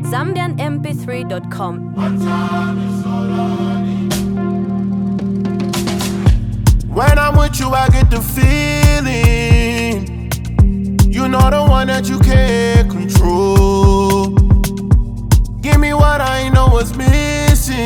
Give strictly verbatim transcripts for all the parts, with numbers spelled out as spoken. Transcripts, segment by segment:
Zambian M P three dot com. When I'm with you, I get the feeling you know the one that you can't control. Give me what I know was missing.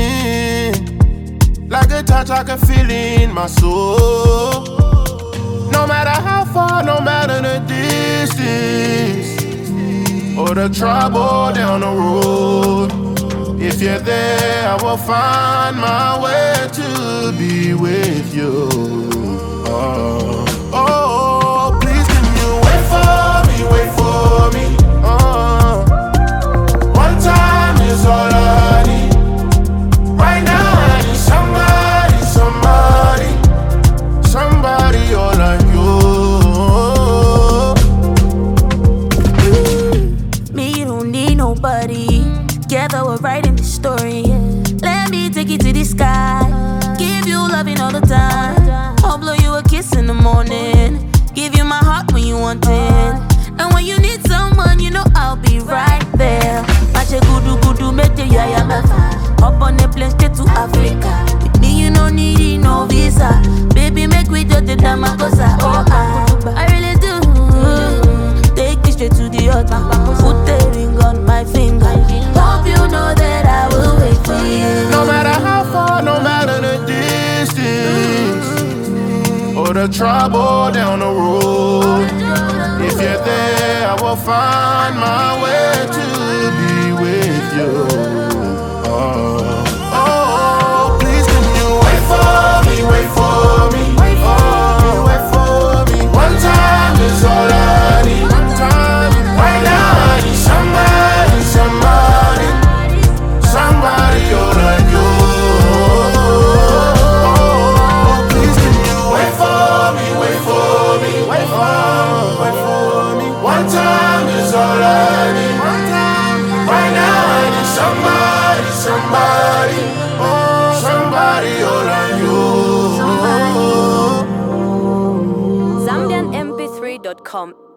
Like a touch, I can feel in my soul. No matter how far, no matter the distance or the trouble down the road, if you're there, I will find my way to be with you. Oh, oh, please can you wait for me, wait for me. Oh, one time is all I need. Right now I need somebody, somebody, somebody all like you. Me, you don't need nobody. Together we're writing the story. Let me take you to the sky. Give you loving all the time. I'll blow you a kiss in the morning. Give you my heart when you want it. And when you need someone, you know I'll be right there. Mache gudu gudu mete ya ya mefa. Hop on the plane straight to Africa. With me you no need no visa. Baby make we do the damagosa. Oh I, I really do. Take it straight to the altar. Put the ring on my finger. Hope you know that I will wait for you. No matter how far, no matter the distance or the trouble down the road, if you're there, I will find my way to be with you. Oh, oh, please can you wait for me, wait for me, oh, wait for me. One time is all I need. One time, right now I need somebody, somebody, somebody all like you. Oh, please can you wait for me, wait for me, wait for me, wait for me. One time is all I need. One time, right now I need somebody, somebody, oh, somebody all like you. Zambian M P three dot com.